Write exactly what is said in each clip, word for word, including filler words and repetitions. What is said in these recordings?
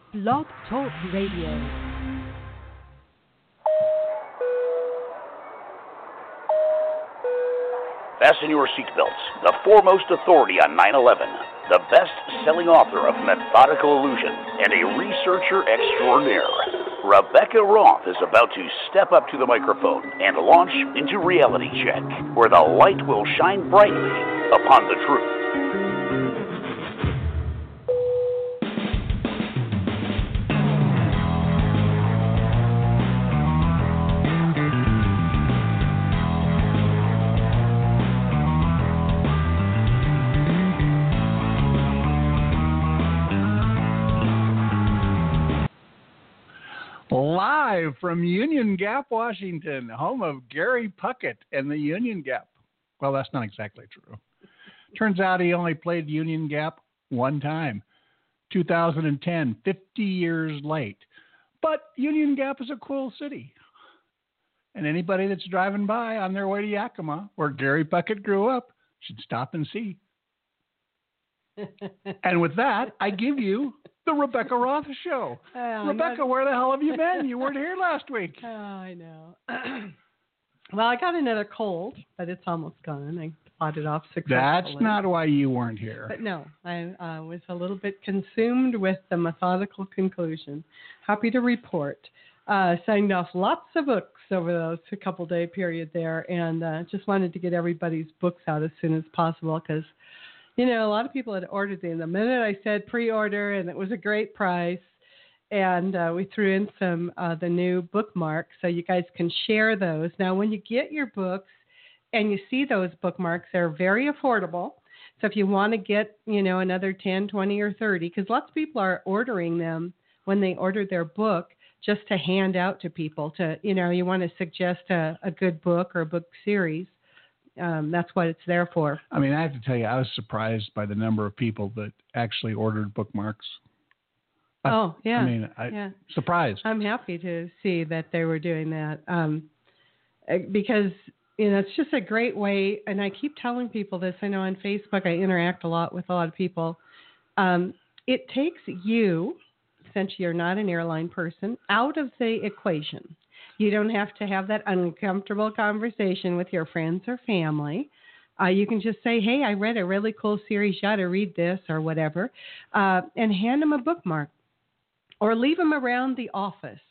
Blog Talk Radio. Fasten your seatbelts. The foremost authority on nine eleven, the best-selling author of Methodical Illusion, and a researcher extraordinaire, Rebecca Roth is about to step up to the microphone and launch into Reality Check, where the light will shine brightly upon the truth. Live from Union Gap, Washington, home of Gary Puckett and the Union Gap. Well, that's not exactly true. Turns out he only played Union Gap one time, two thousand ten, fifty years late. But Union Gap is a cool city. And anybody that's driving by on their way to Yakima, where Gary Puckett grew up, should stop and see. And with that, I give you the Rebecca Roth Show. Oh, Rebecca, not... where the hell have you been? You weren't here last week. Oh, I know. Well, I got another cold, but it's almost gone. I fought it off successfully. That's not why you weren't here. But no, I uh, was a little bit consumed with the methodical conclusion. Happy to report. Uh, signed off lots of books over those a couple day period there, and uh, just wanted to get everybody's books out as soon as possible because you know, a lot of people had ordered them. The minute I said pre-order, and it was a great price, and uh, we threw in some uh, the new bookmarks so you guys can share those. Now, when you get your books and you see those bookmarks, they're very affordable. So if you want to get, you know, another ten, twenty, or thirty, because lots of people are ordering them when they order their book just to hand out to people to, you know, you want to suggest a, a good book or a book series. Um, that's what it's there for. I mean, I have to tell you, I was surprised by the number of people that actually ordered bookmarks. Oh, yeah. I mean, I yeah. surprised. I'm happy to see that they were doing that um, because, you know, it's just a great way. And I keep telling people this. I know on Facebook I interact a lot with a lot of people. Um, it takes you, since you're not an airline person, out of the equation. You don't have to have that uncomfortable conversation with your friends or family. Uh, you can just say, hey, I read a really cool series. You ought to read this or whatever, uh, and hand them a bookmark or leave them around the office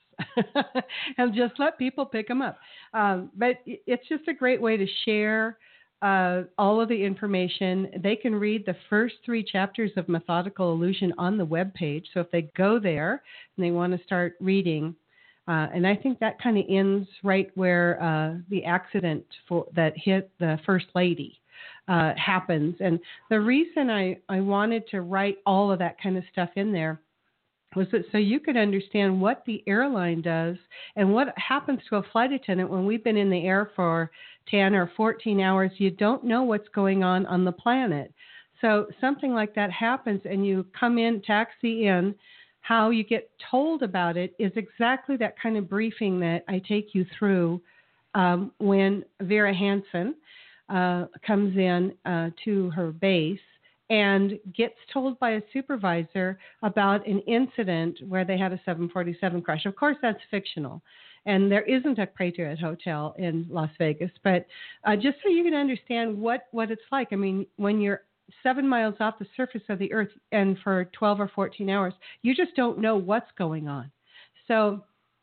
and just let people pick them up. Um, but it's just a great way to share uh, all of the information. They can read the first three chapters of Methodical Illusion on the webpage. So if they go there and they want to start reading, Uh, and I think that kind of ends right where uh, the accident for, that hit the First Lady uh, happens. And the reason I, I wanted to write all of that kind of stuff in there was that so you could understand what the airline does and what happens to a flight attendant when we've been in the air for ten or fourteen hours. You don't know what's going on on the planet. So something like that happens and you come in, taxi in. How you get told about it is exactly that kind of briefing that I take you through um, when Vera Hansen uh, comes in uh, to her base and gets told by a supervisor about an incident where they had a seven forty-seven crash. Of course, that's fictional, and there isn't a Patriot Hotel in Las Vegas, but uh, just so you can understand what, what it's like. I mean, when you're seven miles off the surface of the earth and for twelve or fourteen hours, you just don't know what's going on. So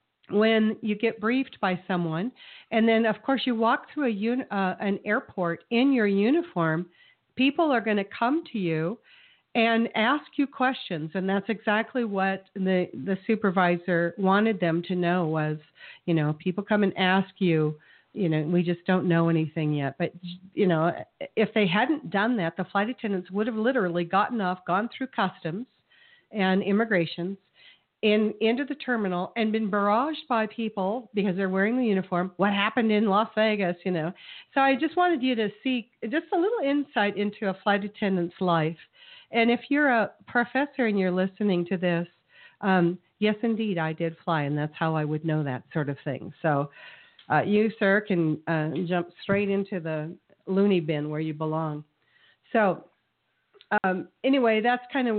when you get briefed by someone, and then of course you walk through a un- uh, an airport in your uniform, people are going to come to you and ask you questions. And that's exactly what the, the supervisor wanted them to know was, you know, people come and ask you, you know, we just don't know anything yet. But, you know, if they hadn't done that, the flight attendants would have literally gotten off, gone through customs and immigrations in into the terminal and been barraged by people because they're wearing the uniform. What happened in Las Vegas, you know. So I just wanted you to see just a little insight into a flight attendant's life. And if you're a professor and you're listening to this, um, yes, indeed, I did fly, and that's how I would know that sort of thing. So Uh, you, sir, can uh, jump straight into the loony bin where you belong. So um, anyway, that's kind of what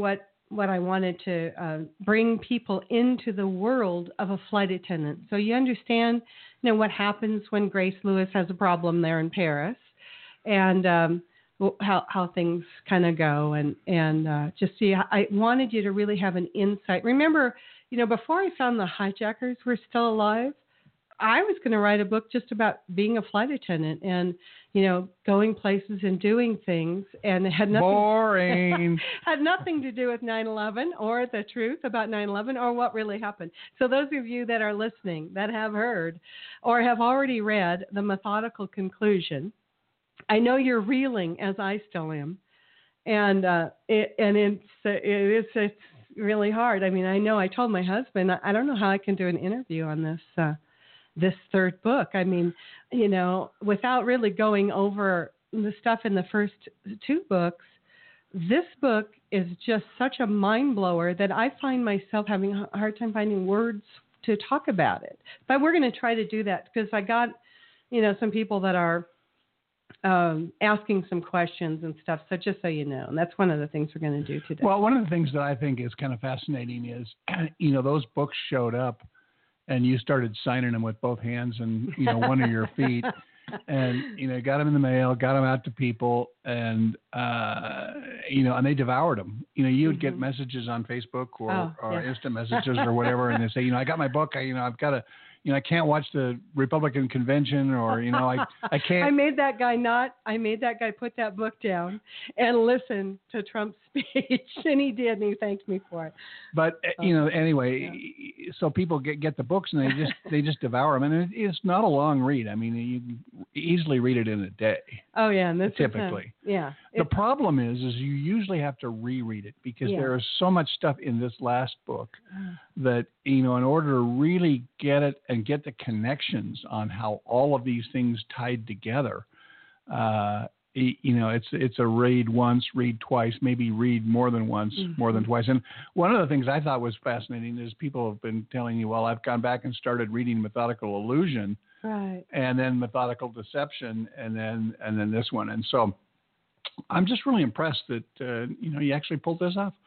what I wanted to uh, bring people into the world of a flight attendant. So you understand, you know, what happens when Grace Lewis has a problem there in Paris, and um, how how things kind of go, and and uh, just see. I wanted you to really have an insight. Remember, you know, before I found the hijackers were still alive, I was going to write a book just about being a flight attendant and, you know, going places and doing things, and it had nothing boring had nothing to do with nine eleven or the truth about nine eleven or what really happened. So those of you that are listening that have heard or have already read The Methodical Conclusion, I know you're reeling, as I still am, and uh, it and it's it's it's really hard. I mean, I know I told my husband I don't know how I can do an interview on this. Uh, this third book. I mean, you know, without really going over the stuff in the first two books, this book is just such a mind blower that I find myself having a hard time finding words to talk about it. But we're going to try to do that because I got, you know, some people that are um, asking some questions and stuff. So just so you know, and that's one of the things we're going to do today. Well, one of the things that I think is kind of fascinating is, you know, those books showed up and you started signing them with both hands and, you know, one of your feet, and, you know, got them in the mail, got them out to people, and, uh, you know, and they devoured them. You know, you would mm-hmm. get messages on Facebook or, oh, or yeah. instant messages or whatever, and they say, you know, I got my book, I, you know, I've got to, you know, I can't watch the Republican convention, or, you know, I, I can't. I made that guy not, I made that guy put that book down and listen to Trump's speech, and he did, and he thanked me for it. But, uh, you know, anyway, yeah. so people get, get the books and they just, they just devour them. And it, it's not a long read. I mean, you can easily read it in a day. Oh, yeah. And this typically. Is a, yeah. The it, problem is, is you usually have to reread it because yeah. there is so much stuff in this last book that, you know, in order to really get it and get the connections on how all of these things tied together, uh, you know, it's it's a read once, read twice, maybe read more than once, mm-hmm. more than twice. And one of the things I thought was fascinating is people have been telling you, well, I've gone back and started reading Methodical Illusion, right, and then Methodical Deception, and then and then this one. And so I'm just really impressed that, uh, you know, you actually pulled this off.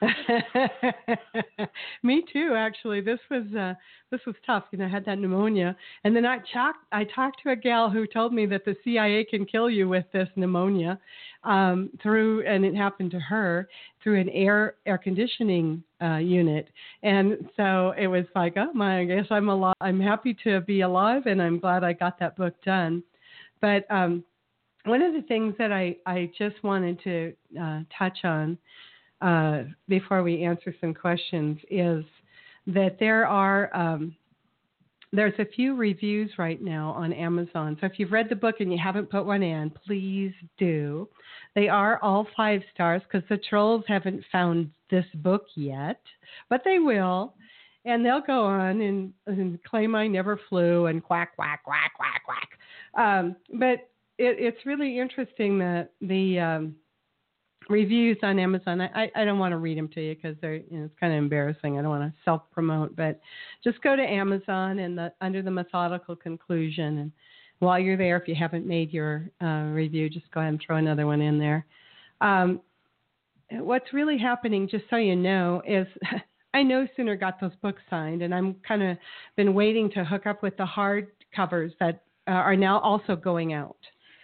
Me too, actually. This was uh, this was tough. You know, I had that pneumonia. And then I, talked, I talked to a gal who told me that the C I A can kill you with this pneumonia um, through, and it happened to her, through an air air conditioning uh, unit. And so it was like, oh, my, I guess I'm alive. I'm happy to be alive, and I'm glad I got that book done. But um one of the things that I, I just wanted to uh, touch on uh, before we answer some questions is that there are um, there's a few reviews right now on Amazon. So if you've read the book and you haven't put one in, please do. They are all five stars because the trolls haven't found this book yet, but they will. And they'll go on and, and claim I never flew and quack, quack, quack, quack, quack. Um, but It, it's really interesting that the um, reviews on Amazon, I, I don't want to read them to you because they're, you know, it's kind of embarrassing. I don't want to self-promote, but just go to Amazon and the, under the Methodical Conclusion. And while you're there, if you haven't made your uh, review, just go ahead and throw another one in there. Um, what's really happening, just so you know, is I no sooner got those books signed, and I'm kind of been waiting to hook up with the hard covers that uh, are now also going out.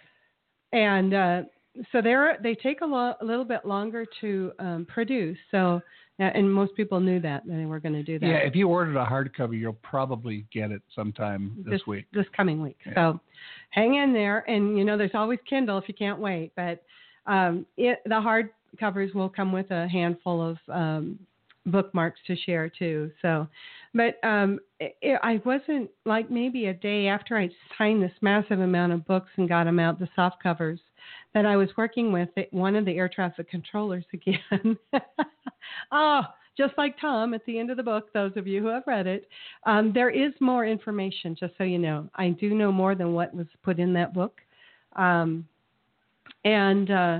And uh, so they're, they take a, lo- a little bit longer to um, produce. So, uh, and most people knew that, that they were going to do that. Yeah, if you ordered a hardcover, you'll probably get it sometime this, this week. This coming week. Yeah. So hang in there. And, you know, there's always Kindle if you can't wait. But um, it, the hard covers will come with a handful of um, bookmarks to share too. So, but um, it, I wasn't like maybe a day after I signed this massive amount of books and got them out, the soft covers, that I was working with one of the air traffic controllers again. Oh, just like Tom at the end of the book, those of you who have read it, um, there is more information, just so you know. I do know more than what was put in that book. Um, and uh,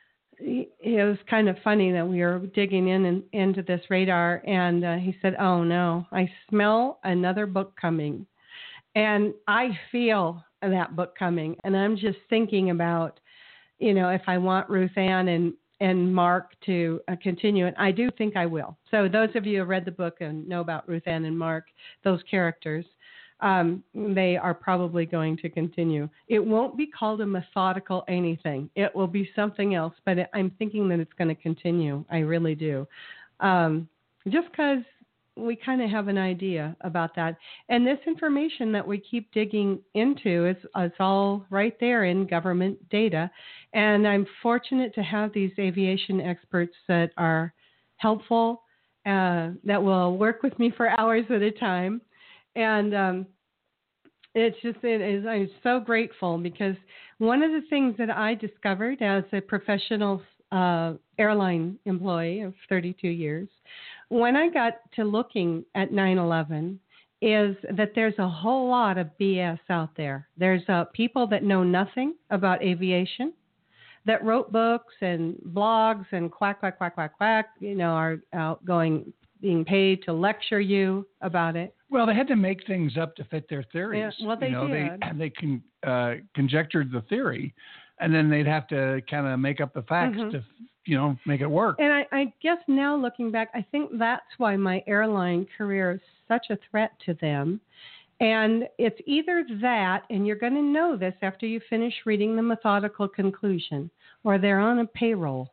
it was kind of funny that we were digging in and into this radar, and uh, he said, oh, no, I smell another book coming. And I feel that book coming, and I'm just thinking about, you know, if I want Ruth Ann and, and Mark to uh, continue it. I do think I will. So those of you who have read the book and know about Ruth Ann and Mark, those characters, um, they are probably going to continue. It won't be called a methodical anything. It will be something else, but I'm thinking that it's going to continue. I really do. Um, just because we kind of have an idea about that. And this information that we keep digging into is, is all right there in government data. And I'm fortunate to have these aviation experts that are helpful, uh, that will work with me for hours at a time. And um, it's just, it is, I'm so grateful because one of the things that I discovered as a professional uh, airline employee of thirty-two years, when I got to looking at nine eleven, is that there's a whole lot of B S out there. There's uh, people that know nothing about aviation that wrote books and blogs and quack, quack, quack, quack, quack, you know, are out going, being paid to lecture you about it. Well, they had to make things up to fit their theories. Yeah, well, they you know, did. They, they con, uh, conjectured the theory, and then they'd have to kind of make up the facts Mm-hmm. to, you know, make it work. And I, I guess now looking back, I think that's why my airline career is such a threat to them. And it's either that, and you're going to know this after you finish reading the methodical conclusion, or they're on a payroll.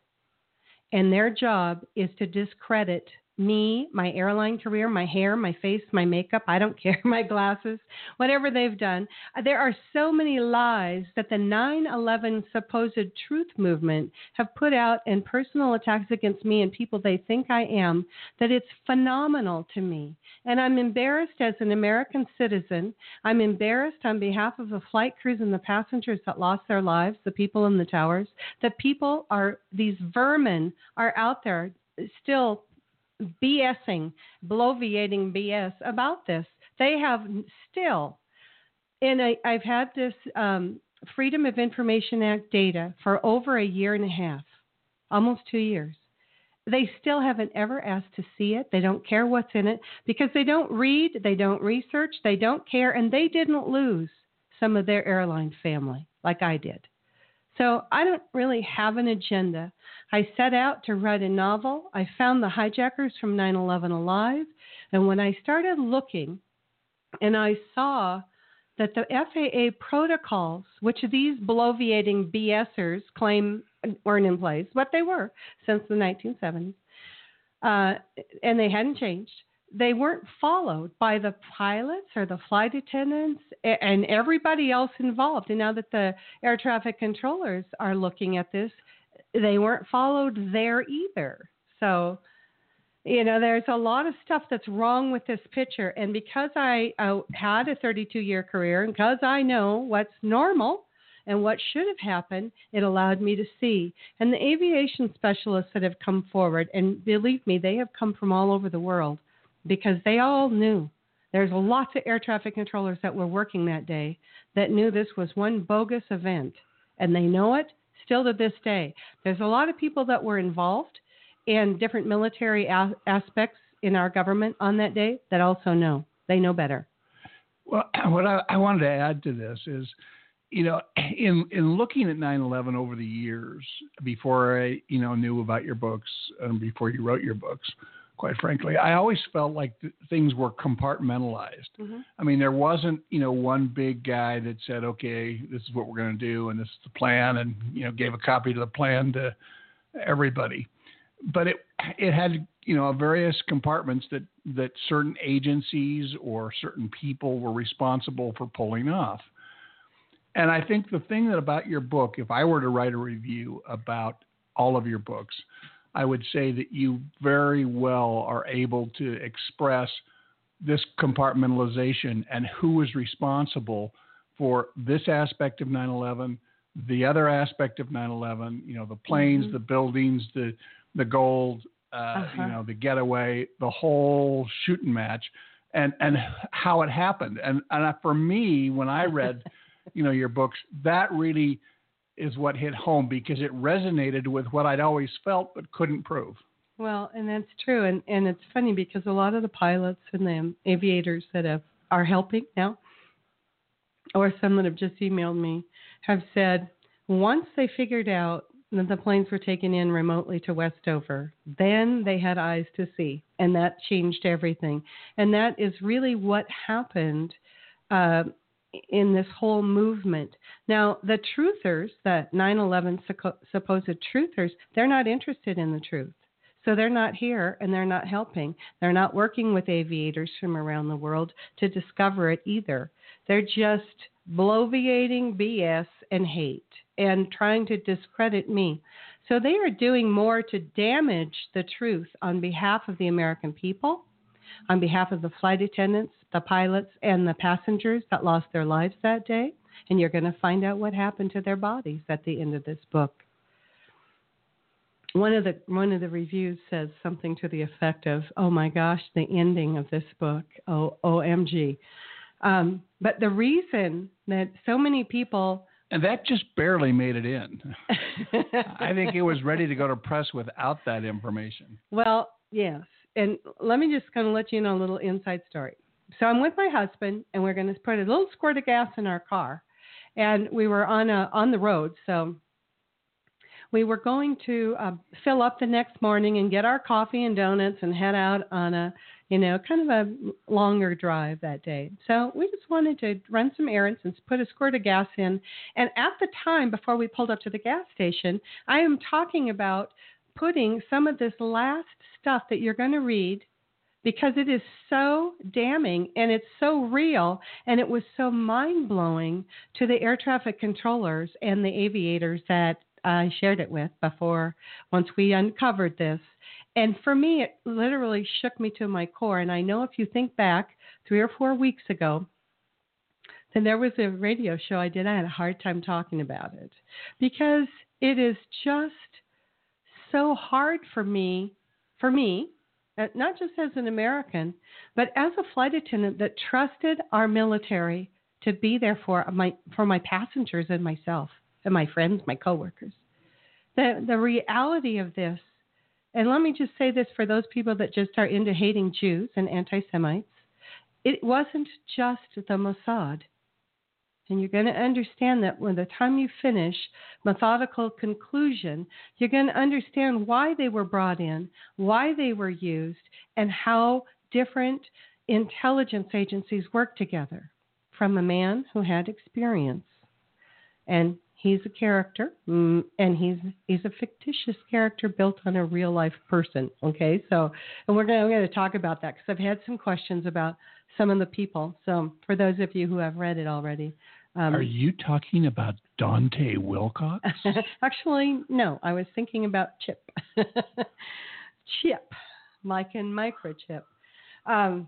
And their job is to discredit me, my airline career, my hair, my face, my makeup, I don't care, my glasses, whatever they've done. There are so many lies that the nine eleven supposed truth movement have put out and personal attacks against me and people they think I am, that it's phenomenal to me. And I'm embarrassed as an American citizen. I'm embarrassed on behalf of the flight crews and the passengers that lost their lives, the people in the towers, that people are, these vermin are out there still BSing, bloviating B S about this. They have still, and I, I've had this um, Freedom of Information Act data for over a year and a half, almost two years. They still haven't ever asked to see it. They don't care what's in it because they don't read, they don't research, they don't care, and they didn't lose some of their airline family like I did. So I don't really have an agenda. I set out to write a novel. I found the hijackers from nine eleven alive. And when I started looking and I saw that the F A A protocols, which these bloviating BSers claim weren't in place, but they were since the nineteen seventies, uh, and they hadn't changed, they weren't followed by the pilots or the flight attendants and everybody else involved. And now that the air traffic controllers are looking at this, they weren't followed there either. So, you know, there's a lot of stuff that's wrong with this picture. And because I uh, had a thirty-two-year career and because I know what's normal and what should have happened, it allowed me to see. And the aviation specialists that have come forward, and believe me, they have come from all over the world, because they all knew. There's lots of air traffic controllers that were working that day that knew this was one bogus event, and they know it still to this day. There's a lot of people that were involved in different military a- aspects in our government on that day that also know. They know better. Well, what I, I wanted to add to this is, you know, in in looking at nine eleven over the years, before I, you know, knew about your books and before you wrote your books, quite frankly, I always felt like th- things were compartmentalized. Mm-hmm. I mean, there wasn't, you know, one big guy that said, okay, this is what we're going to do, and this is the plan, and, you know, gave a copy to the plan to everybody. But it it had, you know, various compartments that, that certain agencies or certain people were responsible for pulling off. And I think the thing that about your book, if I were to write a review about all of your books, I would say that you very well are able to express this compartmentalization and who is responsible for this aspect of nine eleven, the other aspect of nine eleven, you know, the planes, mm-hmm. the buildings, the the gold, uh, uh-huh. you know, the getaway, the whole shooting match, and, and how it happened. And, and for me, when I read, you know, your books, that really is what hit home because it resonated with what I'd always felt but couldn't prove. Well, and that's true. And, and it's funny because a lot of the pilots and the aviators that have, are helping now, or some that have just emailed me, have said once they figured out that the planes were taken in remotely to Westover. Then they had eyes to see, and that changed everything. And that is really what happened uh, in this whole movement. Now, the truthers, the nine eleven supposed truthers, they're not interested in the truth. So they're not here, and they're not helping. They're not working with aviators from around the world to discover it either. They're just bloviating B S and hate and trying to discredit me. So they are doing more to damage the truth on behalf of the American people, on behalf of the flight attendants, the pilots, and the passengers that lost their lives that day. And you're going to find out what happened to their bodies at the end of this book. One of the one of the reviews says something to the effect of, "Oh my gosh, the ending of this book, oh O M G." Um, but the reason that so many people and that just barely made it in. I think it was ready to go to press without that information. Well, yes, and let me just kind of let you know a little inside story. So I'm with my husband, and we're going to put a little squirt of gas in our car, and we were on a on the road, so. We were going to uh, fill up the next morning and get our coffee and donuts and head out on a, you know, kind of a longer drive that day. So we just wanted to run some errands and put a squirt of gas in. And at the time, before we pulled up to the gas station, I am talking about putting some of this last stuff that you're going to read, because it is so damning and it's so real and it was so mind-blowing to the air traffic controllers and the aviators that I shared it with before, once we uncovered this. And for me, it literally shook me to my core. And I know if you think back three or four weeks ago, then there was a radio show I did. I had a hard time talking about it because it is just so hard for me, for me, not just as an American, but as a flight attendant that trusted our military to be there for my, for my passengers and myself. And my friends, my coworkers. The the reality of this, and let me just say this for those people that just are into hating Jews and anti-Semites, it wasn't just the Mossad. And you're going to understand that when the time you finish methodical conclusion, you're going to understand why they were brought in, why they were used, and how different intelligence agencies work together from a man who had experience. And he's a character, and he's he's a fictitious character built on a real life person. Okay, so and we're going to talk about that because I've had some questions about some of the people. So for those of you who have read it already, um, are you talking about Dante Wilcox? Actually, no. I was thinking about Chip, Chip, like in Microchip. Um,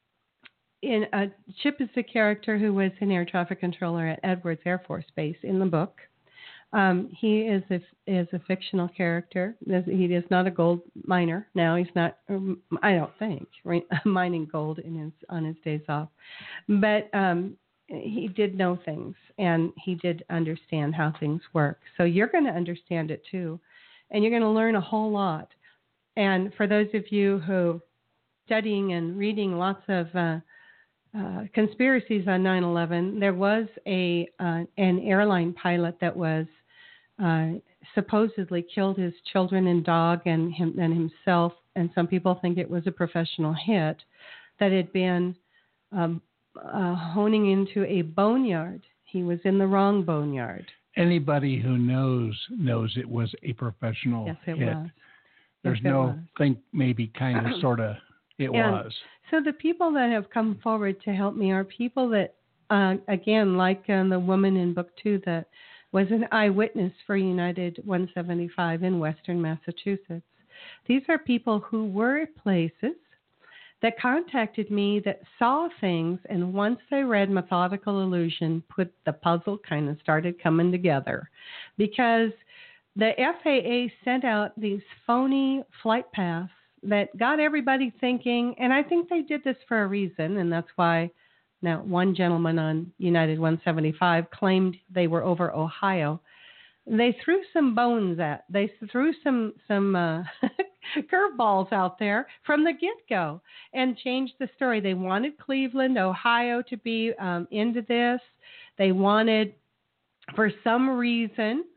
In uh, Chip is the character who was an air traffic controller at Edwards Air Force Base in the book. Um, he is a, is a fictional character. He is not a gold miner. Now he's not, um, I don't think, right, mining gold in his on his days off. But um, he did know things, and he did understand how things work. So you're going to understand it too, and you're going to learn a whole lot. And for those of you who studying and reading lots of uh, Uh, conspiracies on nine eleven, there was a uh, an airline pilot that was uh, supposedly killed his children and dog and him and himself, and some people think it was a professional hit that had been um, uh, honing into a boneyard. He was in the wrong boneyard. Anybody who knows knows it was a professional yes, it hit. Was. There's yes, no was. think, maybe, kind of, sort of. It and was. So the people that have come forward to help me are people that, uh, again, like uh, the woman in book two that was an eyewitness for United one seventy-five in Western Massachusetts. These are people who were at places that contacted me that saw things, and once they read Methodical Illusion, put the puzzle kind of started coming together. Because the F A A sent out these phony flight paths that got everybody thinking, and I think they did this for a reason, and that's why now one gentleman on United one seventy-five claimed they were over Ohio. They threw some bones at, they threw some some uh, curveballs out there from the get-go and changed the story. They wanted Cleveland, Ohio to be um, into this. They wanted, for some reason,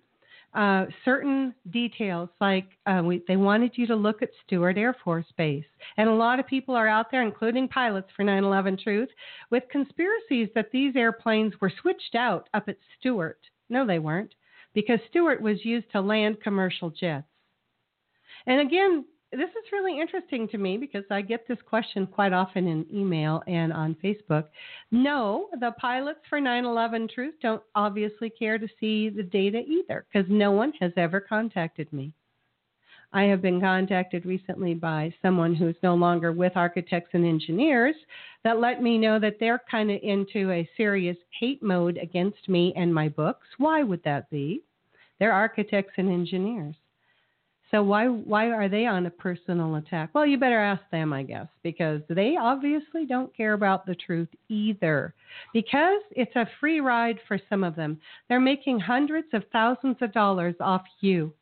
uh, certain details, like uh, we, they wanted you to look at Stewart Air Force Base. And a lot of people are out there, including pilots for nine eleven Truth, with conspiracies that these airplanes were switched out up at Stewart. No, they weren't, because Stewart was used to land commercial jets. And again, this is really interesting to me because I get this question quite often in email and on Facebook. No, the pilots for nine eleven Truth don't obviously care to see the data either, because no one has ever contacted me. I have been contacted recently by someone who's no longer with Architects and Engineers that let me know that they're kind of into a serious hate mode against me and my books. Why would that be? They're architects and engineers. So why why are they on a personal attack? Well, you better ask them, I guess, because they obviously don't care about the truth either, because it's a free ride for some of them. They're making hundreds of thousands of dollars off you.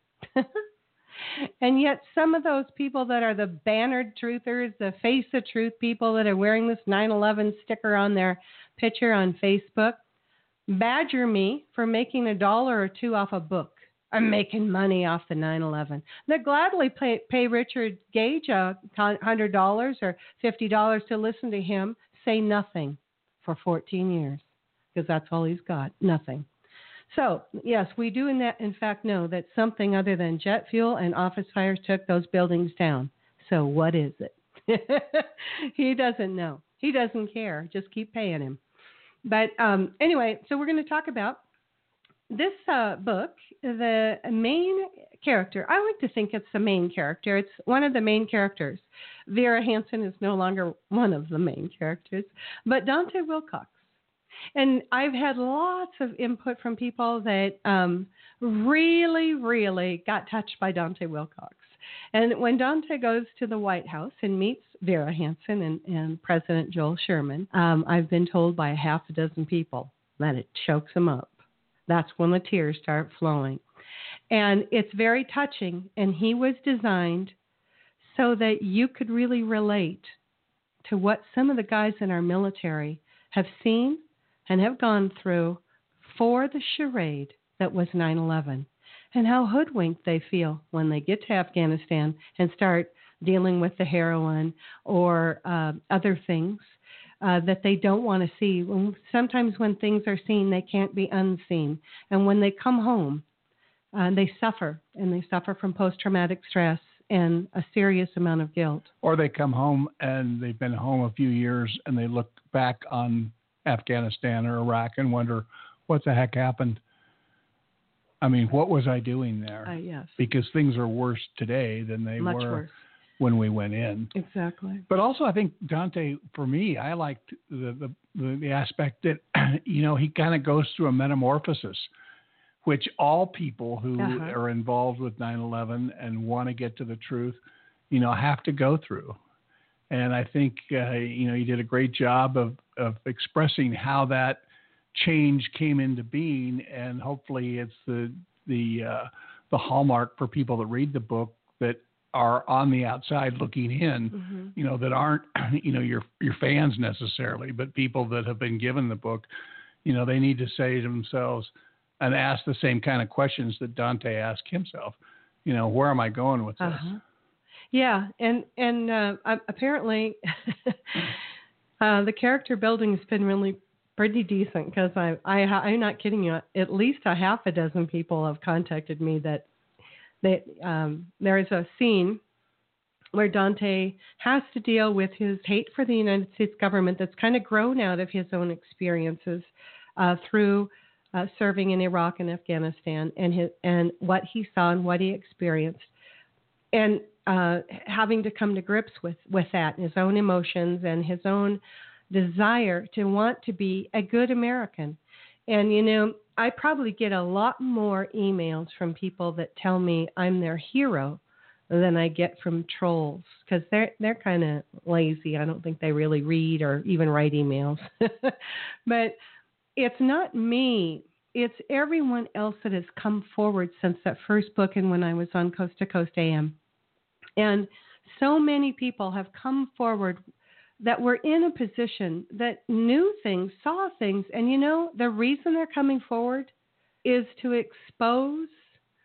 And yet some of those people that are the bannered truthers, the face of truth people that are wearing this nine eleven sticker on their picture on Facebook, badger me for making a dollar or two off a book. I'm making money off the nine eleven. They'll gladly pay, pay Richard Gage a one hundred dollars or fifty dollars to listen to him say nothing for fourteen years, because that's all he's got, nothing. So, yes, we do in, that, in fact know that something other than jet fuel and office fires took those buildings down. So what is it? He doesn't know. He doesn't care. Just keep paying him. But um, anyway, so we're going to talk about this uh, book. The main character, I like to think it's the main character. It's one of the main characters. Vera Hansen is no longer one of the main characters, but Dante Wilcox. And I've had lots of input from people that um, really, really got touched by Dante Wilcox. And when Dante goes to the White House and meets Vera Hansen and, and President Joel Sherman, um, I've been told by a half a dozen people that it chokes him up. That's when the tears start flowing. And it's very touching. And he was designed so that you could really relate to what some of the guys in our military have seen and have gone through for the charade that was nine eleven, and how hoodwinked they feel when they get to Afghanistan and start dealing with the heroin or uh, other things uh, that they don't want to see. When, sometimes when things are seen, they can't be unseen. And when they come home, uh, they suffer, and they suffer from post-traumatic stress and a serious amount of guilt. Or they come home and they've been home a few years and they look back on Afghanistan or Iraq and wonder, what the heck happened? I mean, what was I doing there? Uh, yes. Because things are worse today than they Much were worse. when we went in. Exactly. But also, I think Dante, for me, I liked the the, the, the aspect that, you know, he kind of goes through a metamorphosis, which all people who uh-huh. are involved with nine eleven and want to get to the truth, you know, have to go through. And I think, uh, you know, he did a great job of, of expressing how that change came into being. And hopefully it's the the uh, the hallmark for people that read the book that are on the outside looking in, mm-hmm. you know, that aren't, you know, your your fans necessarily, but people that have been given the book. You know, they need to say to themselves and ask the same kind of questions that Dante asked himself. You know, where am I going with this? Uh-huh. Yeah, and and uh, apparently uh, the character building has been really pretty decent, because I, I I'm not kidding you. At least a half a dozen people have contacted me that that um, there is a scene where Dante has to deal with his hate for the United States government that's kind of grown out of his own experiences uh, through uh, serving in Iraq and Afghanistan, and his and what he saw and what he experienced, and Uh, having to come to grips with, with that, his own emotions and his own desire to want to be a good American. And, you know, I probably get a lot more emails from people that tell me I'm their hero than I get from trolls, because they're, they're kind of lazy. I don't think they really read or even write emails. But it's not me. It's everyone else that has come forward since that first book and when I was on Coast to Coast A M. And so many people have come forward that were in a position that knew things, saw things. And, you know, the reason they're coming forward is to expose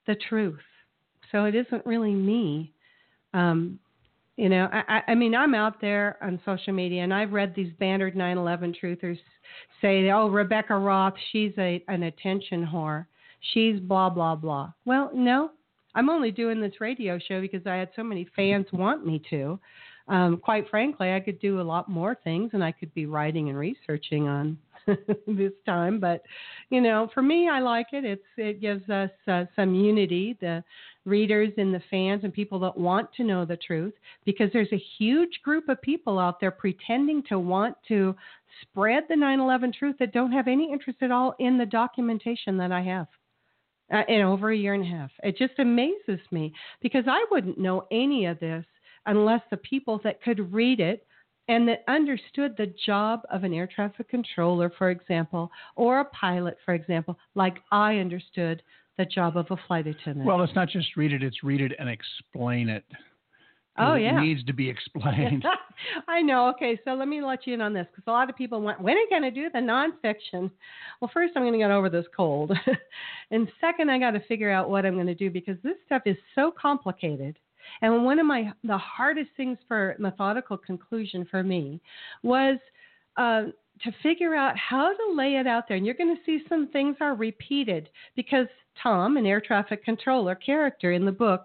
the truth. So it isn't really me. Um, you know, I, I mean, I'm out there on social media, and I've read these bannered nine eleven truthers say, oh, Rebecca Roth, she's a an attention whore. She's blah, blah, blah. Well, no, I'm only doing this radio show because I had so many fans want me to. Um, quite frankly, I could do a lot more things, and I could be writing and researching on this time. But, you know, for me, I like it. It's It gives us uh, some unity, the readers and the fans and people that want to know the truth, because there's a huge group of people out there pretending to want to spread the nine eleven truth that don't have any interest at all in the documentation that I have. Uh, in over a year and a half. It just amazes me, because I wouldn't know any of this unless the people that could read it and that understood the job of an air traffic controller, for example, or a pilot, for example, like I understood the job of a flight attendant. Well, it's not just read it, it's read it and explain it. Oh, yeah. It needs to be explained. I know. Okay, so let me let you in on this, because a lot of people went, when are you going to do the nonfiction? Well, first, I'm going to get over this cold. And second, I got to figure out what I'm going to do, because this stuff is so complicated. And one of my the hardest things for methodical conclusion for me was uh, to figure out how to lay it out there. And you're going to see some things are repeated, because Tom, an air traffic controller character in the book,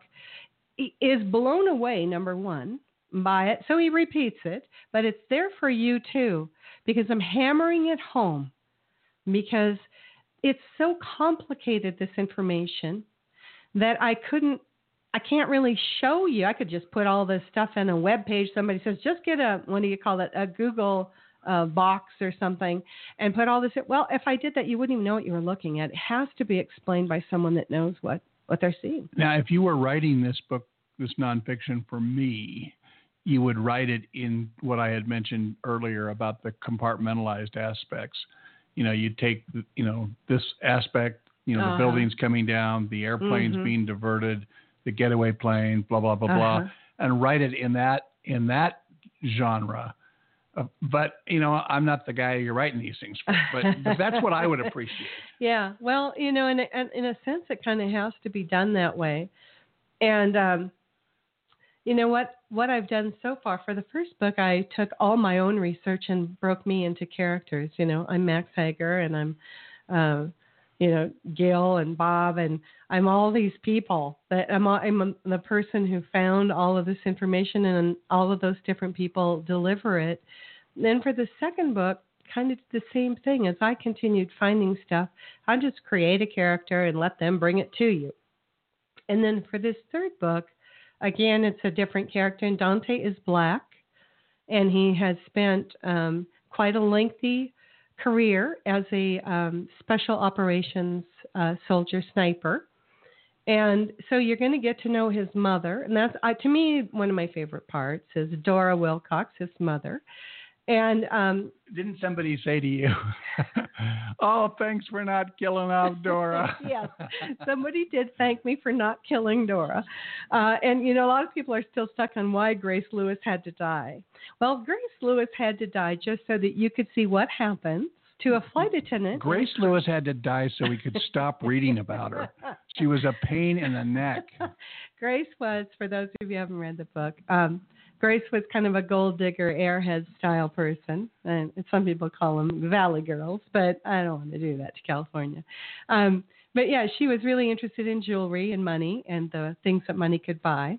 is blown away, number one, by it. So he repeats it, but it's there for you too, because I'm hammering it home, because it's so complicated, this information, that I couldn't, I can't really show you. I could just put all this stuff in a web page. Somebody says, just get a, what do you call it, a Google uh, box or something, and put all this in. Well, if I did that, you wouldn't even know what you were looking at. It has to be explained by someone that knows what what they're seeing. Now, if you were writing this book, this nonfiction for me, you would write it in what I had mentioned earlier about the compartmentalized aspects. You know, you take, you know, this aspect, you know, uh-huh. the buildings coming down, the airplanes mm-hmm. being diverted, the getaway plane, blah, blah, blah, uh-huh. blah, and write it in that, in that genre. Uh, but, you know, I'm not the guy you're writing these things for, but, but that's what I would appreciate. Yeah. Well, you know, in a, in a sense, it kind of has to be done that way. And, um, you know, what, what I've done so far for the first book, I took all my own research and broke me into characters. You know, I'm Max Hager, and I'm, uh, you know, Gil and Bob, and I'm all these people. That I'm, I'm the person who found all of this information, and all of those different people deliver it. Then for the second book, kind of the same thing. As I continued finding stuff, I just create a character and let them bring it to you. And then for this third book, again, it's a different character, and Dante is black, and he has spent um, quite a lengthy career as a um, special operations uh, soldier sniper. And so you're going to get to know his mother, and that's, uh, to me, one of my favorite parts is Dora Wilcox, his mother. And um, didn't somebody say to you, oh, thanks for not killing off Dora? Yes, somebody did thank me for not killing Dora. Uh, and, you know, a lot of people are still stuck on why Grace Lewis had to die. Well, Grace Lewis had to die just so that you could see what happens to a flight attendant. Grace Lewis had to die so we could stop reading about her. She was a pain in the neck. Grace was, for those of you who haven't read the book, um, Grace was kind of a gold digger, airhead style person, and some people call them Valley Girls, but I don't want to do that to California. Um, but yeah, she was really interested in jewelry and money and the things that money could buy.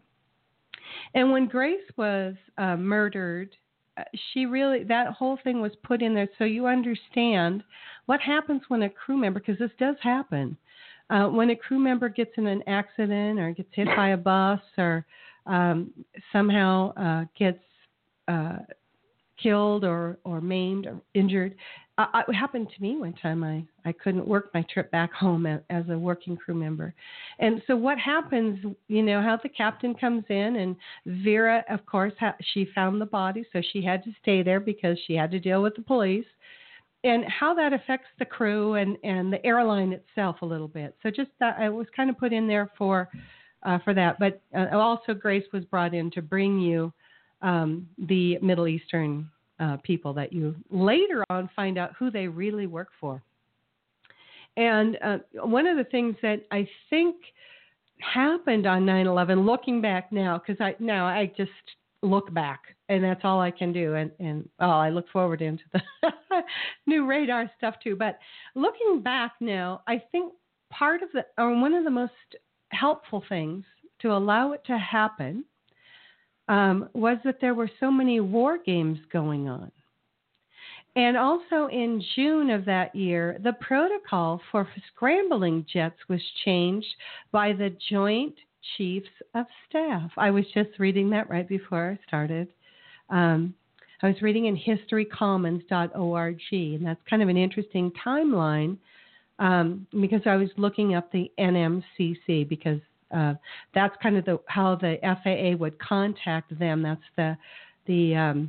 And when Grace was uh, murdered, she really, that whole thing was put in there so you understand what happens when a crew member, because this does happen, uh, when a crew member gets in an accident or gets hit by a bus or Um, somehow uh, gets uh, killed or, or maimed or injured. Uh, it happened to me one time. I, I couldn't work my trip back home as, as a working crew member. And so what happens, you know, how the captain comes in, and Vera, of course, ha- she found the body, so she had to stay there because she had to deal with the police, and how that affects the crew and, and the airline itself a little bit. So just that, I was kind of put in there for Uh, for that. But uh, also Grace was brought in to bring you um, the Middle Eastern uh, people that you later on find out who they really work for. And uh, one of the things that I think happened on nine eleven, looking back now, because I now I just look back, and that's all I can do. And, and oh, I look forward into the new radar stuff too. But looking back now, I think part of the, or one of the most helpful things to allow it to happen um, was that there were so many war games going on. And also in June of that year, the protocol for scrambling jets was changed by the Joint Chiefs of Staff. I was just reading that right before I started. Um, I was reading in history commons dot org, and that's kind of an interesting timeline um, because I was looking up the N M C C because uh, that's kind of the how the F A A would contact them. That's the the um,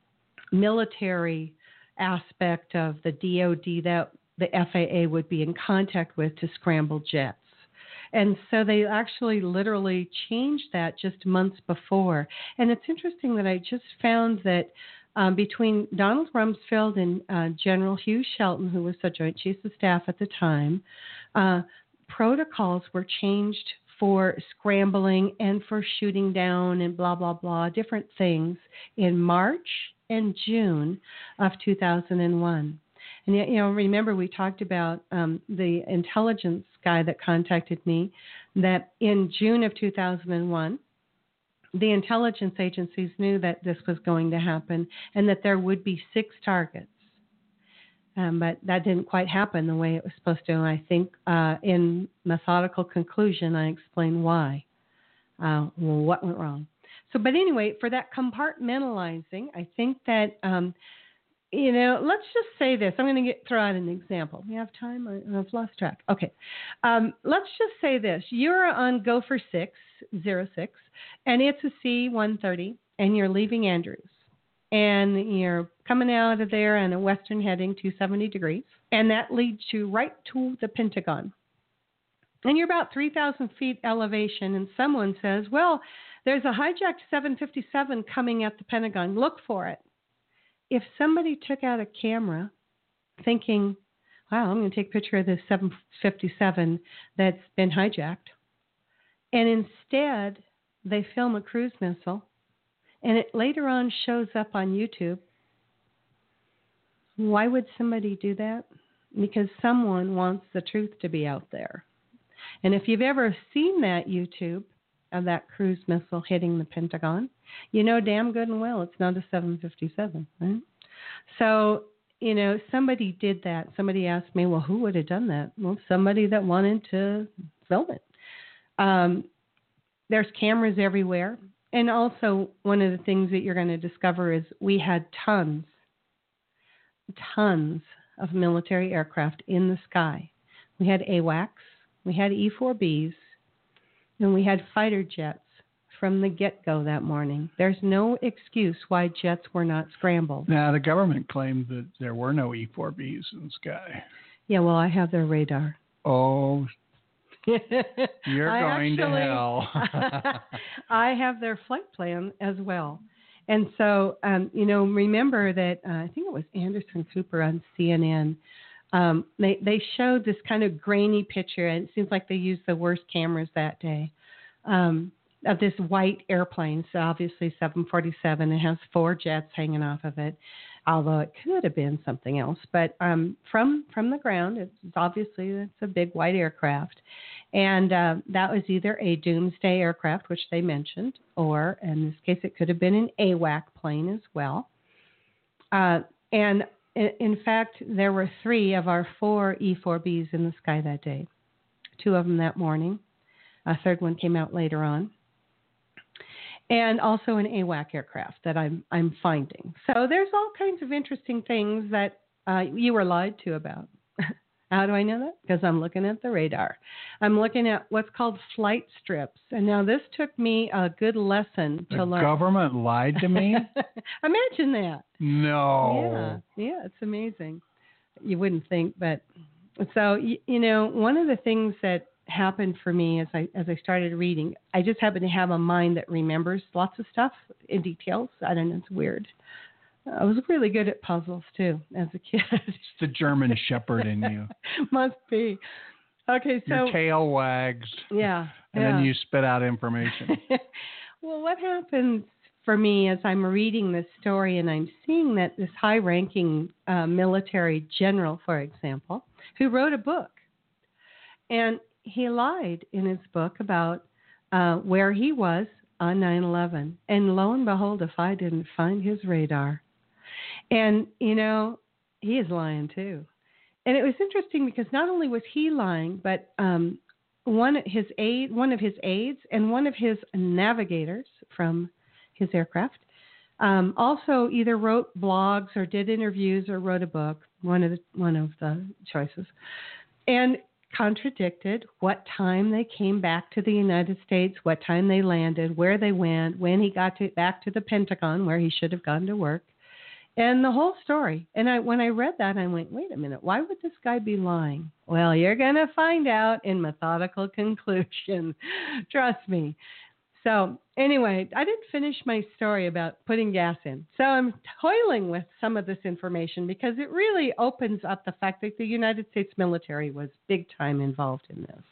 military aspect of the D O D that the F A A would be in contact with to scramble jets. And so they actually literally changed that just months before. And it's interesting that I just found that um, between Donald Rumsfeld and uh, General Hugh Shelton, who was the Joint Chiefs of Staff at the time, uh, protocols were changed for scrambling and for shooting down and blah, blah, blah, different things in March and June of two thousand one. And, you know, remember we talked about um, the intelligence guy that contacted me, that in June of two thousand one, the intelligence agencies knew that this was going to happen and that there would be six targets. Um, but that didn't quite happen the way it was supposed to. And I think uh, in methodical conclusion, I explained why, uh, well, what went wrong. So, but anyway, for that compartmentalizing, I think that, um, you know, let's just say this. I'm going to get, throw out an example. We have time? I, I've lost track. Okay. Um, let's just say this. You're on Gopher six oh six, and it's a C one thirty, and you're leaving Andrews. And you're coming out of there on a western heading, two seventy degrees, and that leads you right to the Pentagon. And you're about three thousand feet elevation, and someone says, well, there's a hijacked seven fifty-seven coming at the Pentagon. Look for it. If somebody took out a camera thinking, wow, I'm going to take a picture of this seven fifty-seven that's been hijacked, and instead they film a cruise missile, and it later on shows up on YouTube, why would somebody do that? Because someone wants the truth to be out there. And if you've ever seen that YouTube of that cruise missile hitting the Pentagon, you know damn good and well it's not a seven fifty-seven, right? So, you know, somebody did that. Somebody asked me, well, who would have done that? Well, somebody that wanted to film it. Um, there's cameras everywhere. And also, one of the things that you're going to discover is we had tons, tons of military aircraft in the sky. We had A WACS, we had E four Bs, and we had fighter jets from the get-go that morning. There's no excuse why jets were not scrambled. Now, the government claimed that there were no E four Bs in the sky. Yeah, well, I have their radar. Oh, you're I going actually, to hell. I have their flight plan as well. And so, um, you know, remember that uh, I think it was Anderson Cooper on C N N. Um, they, they showed this kind of grainy picture, and it seems like they used the worst cameras that day, um, of this white airplane. So obviously seven forty-seven. It has four jets hanging off of it, although it could have been something else. But um, from from the ground, it's obviously it's a big white aircraft. And uh, that was either a doomsday aircraft, which they mentioned, or in this case, it could have been an A WAC plane as well. Uh, and in, in fact, there were three of our four E four Bs in the sky that day, two of them that morning. A third one came out later on. And also an A WAC aircraft that I'm I'm finding. So there's all kinds of interesting things that uh, you were lied to about. How do I know that? Because I'm looking at the radar. I'm looking at what's called flight strips. And now this took me a good lesson to the learn. The government lied to me? Imagine that. No. Yeah, yeah, it's amazing. You wouldn't think, but so, you, you know, one of the things that happened for me as I as I started reading, I just happen to have a mind that remembers lots of stuff in details. I don't know, it's weird. I was really good at puzzles too as a kid. It's the German Shepherd in you. Must be. Okay, so your tail wags. Yeah. and Yeah. then you spit out information. Well, what happens for me as I'm reading this story and I'm seeing that this high-ranking uh, military general, for example, who wrote a book, and he lied in his book about uh, where he was on nine eleven. And lo and behold, if I didn't find his radar. And, you know, he is lying too. And it was interesting because not only was he lying, but um, one his aide, one of his aides, and one of his navigators from his aircraft um, also either wrote blogs or did interviews or wrote a book. One of the one of the choices, and contradicted what time they came back to the United States, what time they landed, where they went, when he got to, back to the Pentagon, where he should have gone to work. And the whole story. And I, when I read that, I went, wait a minute, why would this guy be lying? Well, you're going to find out in methodical conclusion. Trust me. So anyway, I didn't finish my story about putting gas in. So I'm toiling with some of this information because it really opens up the fact that the United States military was big time involved in this.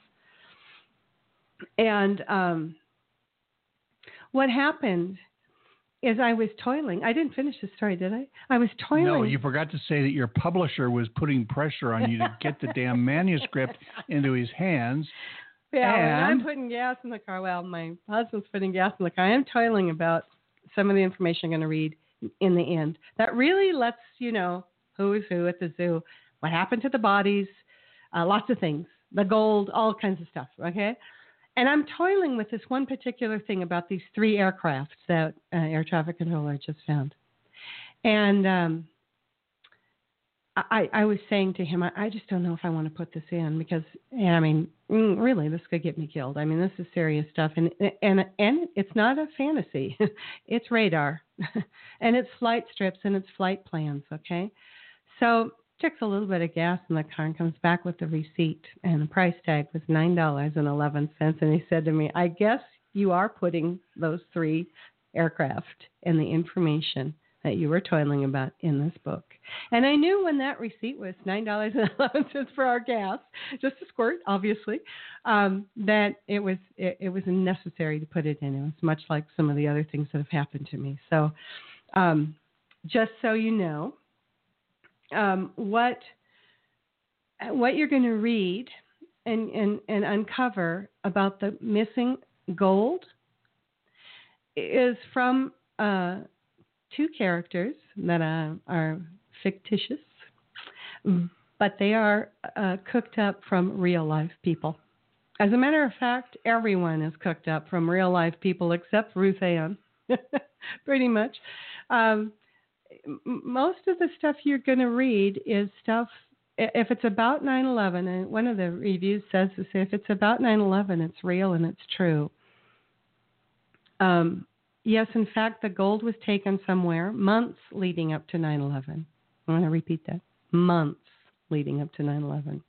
And um, what happened is I was toiling. I didn't finish the story, did I? I was toiling. No, you forgot to say that your publisher was putting pressure on you to get the damn manuscript into his hands. Yeah, and... and I'm putting gas in the car. Well, my husband's putting gas in the car. I'm toiling about some of the information I'm going to read in the end. That really lets you know who is who at the zoo, what happened to the bodies, uh, lots of things, the gold, all kinds of stuff, okay? And I'm toiling with this one particular thing about these three aircrafts that uh, air traffic controller just found. And um, I, I was saying to him, I, I just don't know if I want to put this in because, I mean, really, this could get me killed. I mean, this is serious stuff. And and and it's not a fantasy. It's radar. And it's flight strips and it's flight plans, okay? So checks a little bit of gas in the car and comes back with the receipt, and the price tag was nine dollars and eleven cents. And he said to me, I guess you are putting those three aircraft and the information that you were toiling about in this book. And I knew when that receipt was nine dollars and eleven cents for our gas, just a squirt, obviously, um, that it was it, it was necessary to put it in. It was much like some of the other things that have happened to me. So um, just so you know, Um, what what you're going to read and, and, and uncover about the missing gold is from uh, two characters that uh, are fictitious, but they are uh, cooked up from real life people. As a matter of fact, everyone is cooked up from real life people except Ruth Ann, pretty much. Um, most of the stuff you're going to read is stuff, if it's about nine eleven, and one of the reviews says this, if it's about nine eleven, it's real and it's true. Um, yes, in fact, the gold was taken somewhere months leading up to nine eleven. I want to repeat that. Months leading up to nine eleven.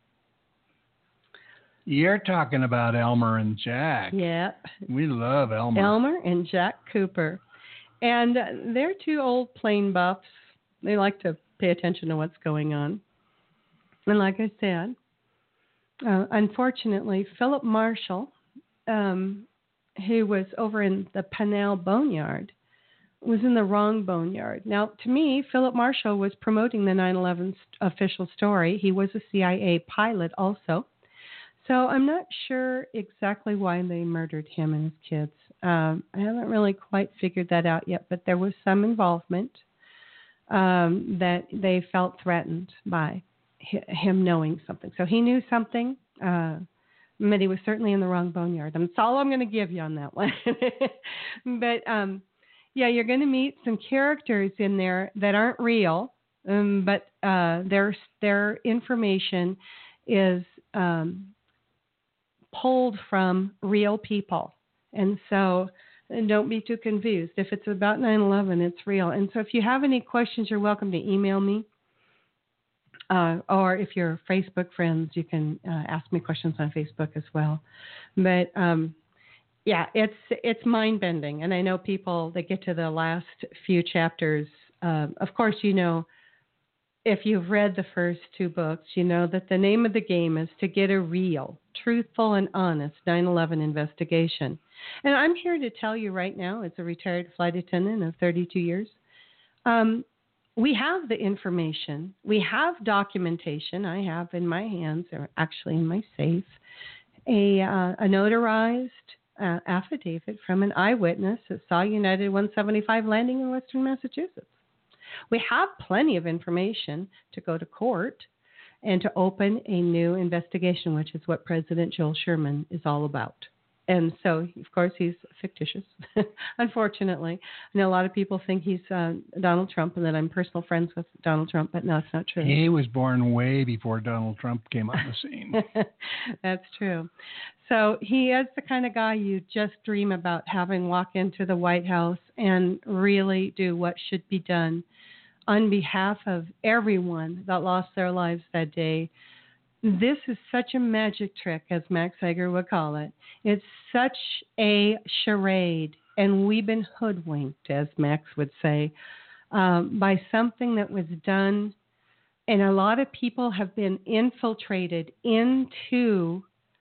You're talking about Elmer and Jack. Yep. We love Elmer. Elmer and Jack Cooper. And uh, they're two old plane buffs. They like to pay attention to what's going on. And like I said, uh, unfortunately, Philip Marshall, um, who was over in the Panel Boneyard, was in the wrong boneyard. Now, to me, Philip Marshall was promoting the nine eleven official story. He was a C I A pilot also. So I'm not sure exactly why they murdered him and his kids. Um, I haven't really quite figured that out yet, but there was some involvement um, that they felt threatened by hi- him knowing something. So he knew something, uh, but he was certainly in the wrong boneyard. That's all I'm going to give you on that one. But, um, yeah, you're going to meet some characters in there that aren't real, um, but uh, their, their information is um, pulled from real people. And so and don't be too confused. If it's about nine eleven, it's real. And so if you have any questions, you're welcome to email me. Uh, or if you're Facebook friends, you can uh, ask me questions on Facebook as well. But um, yeah, it's it's mind-bending. And I know people that get to the last few chapters, uh, of course, you know, if you've read the first two books, you know that the name of the game is to get a reel truthful, and honest nine eleven investigation. And I'm here to tell you right now, as a retired flight attendant of thirty-two years, um, we have the information. We have documentation. I have in my hands, or actually in my safe, a, uh, a notarized uh, affidavit from an eyewitness that saw United one seventy-five landing in Western Massachusetts. We have plenty of information to go to court and to open a new investigation, which is what President Joel Sherman is all about. And so, of course, he's fictitious, unfortunately. I know a lot of people think he's uh, Donald Trump and that I'm personal friends with Donald Trump, but no, it's not true. He was born way before Donald Trump came on the scene. That's true. So he is the kind of guy you just dream about having walk into the White House and really do what should be done on behalf of everyone that lost their lives that day. This is such a magic trick, as Max Sager would call it. It's such a charade, and we've been hoodwinked, as Max would say, um, by something that was done. And a lot of people have been infiltrated into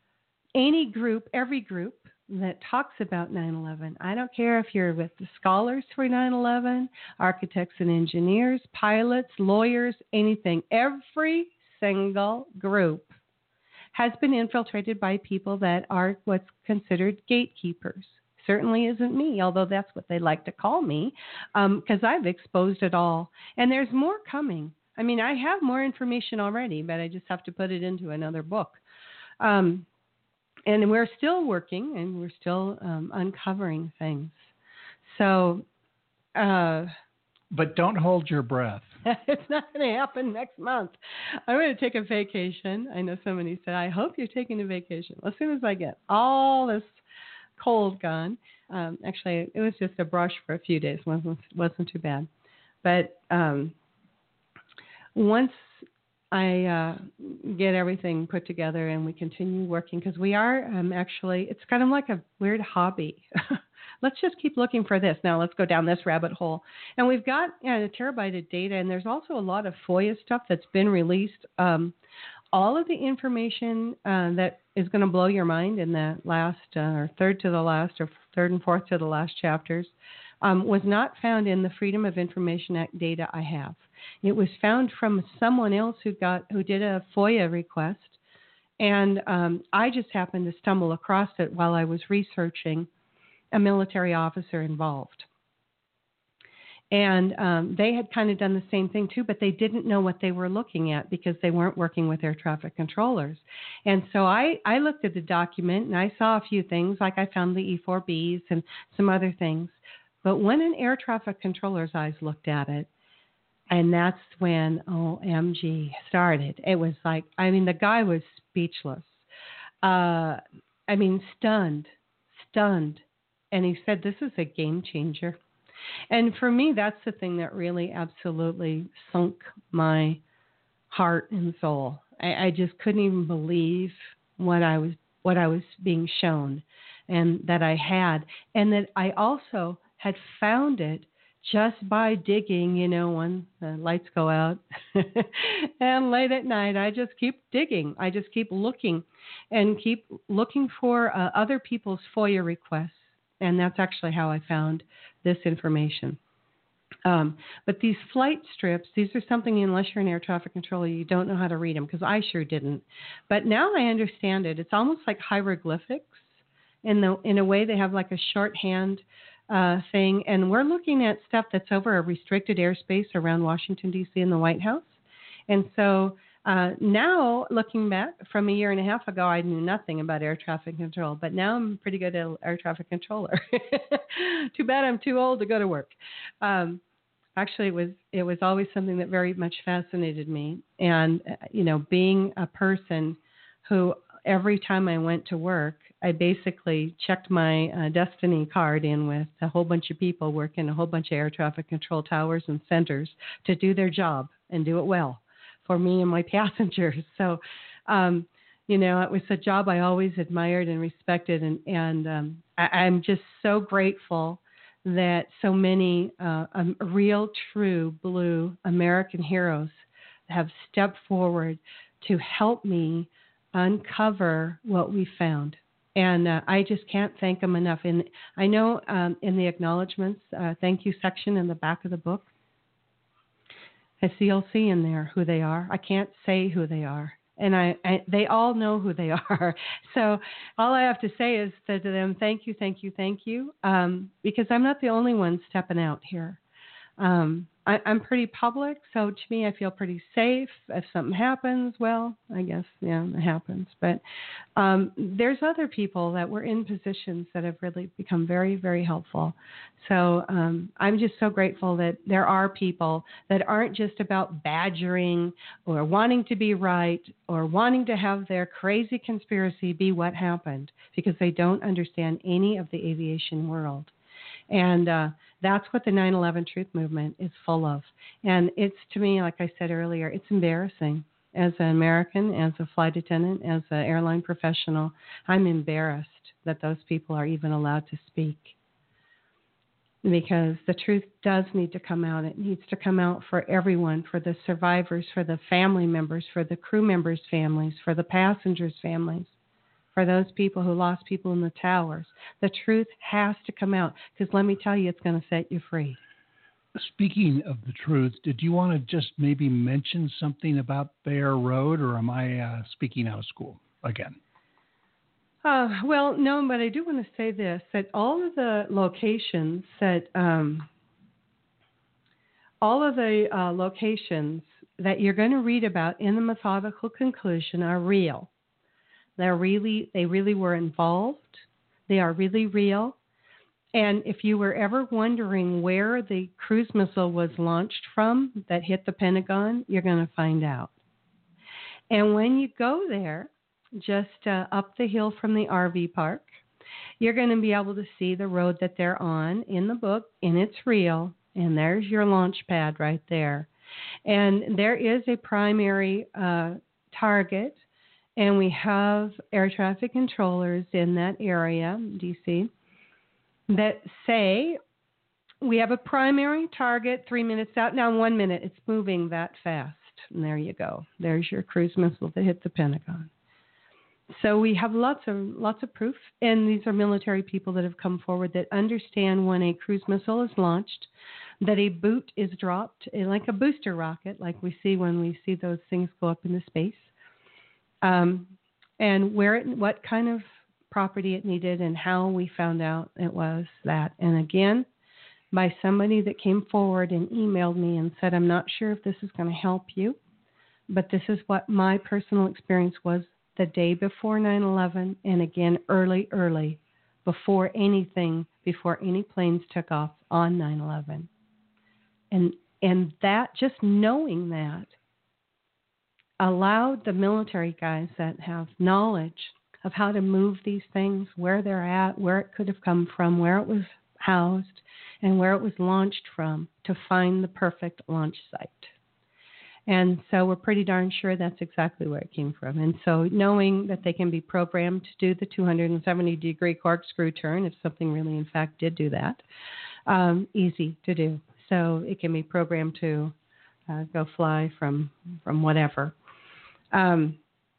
any group, every group that talks about nine eleven. I don't care if you're with the scholars for nine eleven, architects and engineers, pilots, lawyers, anything. Every single group has been infiltrated by people that are what's considered gatekeepers. Certainly isn't me, although that's what they like to call me, because um, I've exposed it all. And there's more coming. I mean, I have more information already, but I just have to put it into another book. Um, and we're still working, and we're still um, uncovering things. So... Uh, But don't hold your breath. It's not going to happen next month. I'm going to take a vacation. I know somebody said, I hope you're taking a vacation. Well, as soon as I get all this cold gone, um, actually, it was just a brush for a few days. It wasn't, wasn't too bad. But um, once I uh, get everything put together and we continue working, because we are um, actually, it's kind of like a weird hobby. Let's just keep looking for this. Now let's go down this rabbit hole. And we've got you know, a terabyte of data, and there's also a lot of FOIA stuff that's been released. Um, all of the information uh, that is going to blow your mind in the last, uh, or third to the last, or third and fourth to the last chapters, um, was not found in the Freedom of Information Act data I have. It was found from someone else who got who did a FOIA request, and um, I just happened to stumble across it while I was researching a military officer involved. And um, they had kind of done the same thing too, but they didn't know what they were looking at because they weren't working with air traffic controllers. And so I, I looked at the document and I saw a few things, like I found the E four Bs and some other things. But when an air traffic controller's eyes looked at it, and that's when O M G started. It was like, I mean, the guy was speechless. Uh, I mean, stunned, stunned. And he said, this is a game changer. And for me, that's the thing that really absolutely sunk my heart and soul. I, I just couldn't even believe what I was what I was being shown and that I had. And that I also had found it just by digging, you know, when the lights go out. And late at night, I just keep digging. I just keep looking and keep looking for uh, other people's FOIA requests. And that's actually how I found this information. Um, but these flight strips, these are something, unless you're an air traffic controller, you don't know how to read them, because I sure didn't. But now I understand it. It's almost like hieroglyphics. In, the, in a way, they have like a shorthand uh, thing. And we're looking at stuff that's over a restricted airspace around Washington, D C and the White House. And so Uh, now, looking back from a year and a half ago, I knew nothing about air traffic control, but now I'm pretty good at air traffic controller. Too bad I'm too old to go to work. Um, actually, it was it was always something that very much fascinated me. And, you know, being a person who every time I went to work, I basically checked my uh, destiny card in with a whole bunch of people working a whole bunch of air traffic control towers and centers to do their job and do it well for me and my passengers. So, um, you know, it was a job I always admired and respected. And, and um, I, I'm just so grateful that so many uh, um, real, true blue American heroes have stepped forward to help me uncover what we found. And uh, I just can't thank them enough. And I know um, in the acknowledgments, uh, thank you section in the back of the book, I see you'll see in there who they are. I can't say who they are. And I, I, they all know who they are. So all I have to say is to them, thank you, thank you, thank you, um, because I'm not the only one stepping out here. Um, I, I'm pretty public, so to me, I feel pretty safe. If something happens, well, I guess, yeah, it happens. But um, there's other people that were in positions that have really become very, very helpful. So um, I'm just so grateful that there are people that aren't just about badgering or wanting to be right or wanting to have their crazy conspiracy be what happened, because they don't understand any of the aviation world. And uh, that's what the nine eleven Truth Movement is full of. And it's, to me, like I said earlier, it's embarrassing. As an American, as a flight attendant, as an airline professional, I'm embarrassed that those people are even allowed to speak. Because the truth does need to come out. It needs to come out for everyone, for the survivors, for the family members, for the crew members' families, for the passengers' families, for those people who lost people in the towers. The truth has to come out, because let me tell you, it's going to set you free. Speaking of the truth, did you want to just maybe mention something about Bear Road, or am I uh, speaking out of school again? Uh, well, no, but I do want to say this, that all of the locations that, um, all of the uh, locations that you're going to read about in the methodical conclusion are real. They're really, they really were involved. They are really real. And if you were ever wondering where the cruise missile was launched from that hit the Pentagon, you're going to find out. And when you go there, just uh, up the hill from the R V park, you're going to be able to see the road that they're on in the book, and it's real. And there's your launch pad right there. And there is a primary uh, target. And we have air traffic controllers in that area, D C, that say we have a primary target three minutes out. Now, one minute, it's moving that fast. And there you go. There's your cruise missile that hit the Pentagon. So we have lots of lots of proof. And these are military people that have come forward that understand when a cruise missile is launched, that a boot is dropped, like a booster rocket, like we see when we see those things go up into space. Um, and where it, what kind of property it needed, and how we found out it was that. And again, by somebody that came forward and emailed me and said, I'm not sure if this is going to help you, but this is what my personal experience was the day before nine eleven, and again, early, early, before anything, before any planes took off on nine eleven. And, and that, just knowing that, allowed the military guys that have knowledge of how to move these things, where they're at, where it could have come from, where it was housed, and where it was launched from, to find the perfect launch site. And so we're pretty darn sure that's exactly where it came from. And so knowing that they can be programmed to do the two hundred seventy degree corkscrew turn, if something really in fact did do that, um, easy to do. So it can be programmed to uh, go fly from from whatever. Um,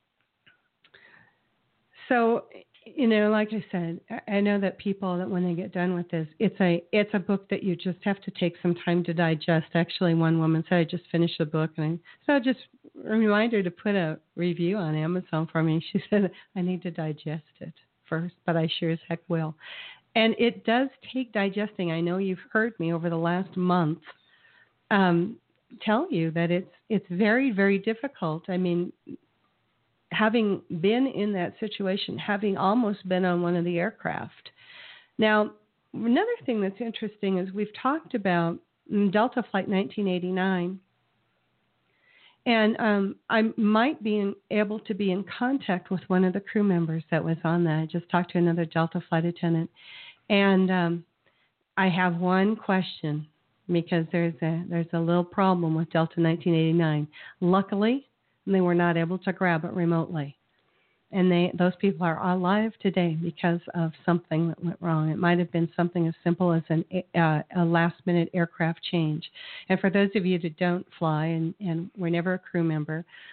so, you know, like I said, I know that people, that when they get done with this, it's a it's a book that you just have to take some time to digest. Actually, one woman said, I just finished the book, and I, so I just remind her to put a review on Amazon for me. She said, I need to digest it first, but I sure as heck will. And it does take digesting. I know you've heard me over the last month um, tell you that it's it's very, very difficult. I mean, having been in that situation, having almost been on one of the aircraft. Now, another thing that's interesting is we've talked about Delta Flight nineteen eighty-nine, and um, I might be in, able to be in contact with one of the crew members that was on that. I just talked to another Delta flight attendant, and um, I have one question, because there's a there's a little problem with Delta nineteen eighty-nine. Luckily, they were not able to grab it remotely. And they those people are alive today because of something that went wrong. It might have been something as simple as an, uh, a last-minute aircraft change. And for those of you that don't fly and, and were never a crew member,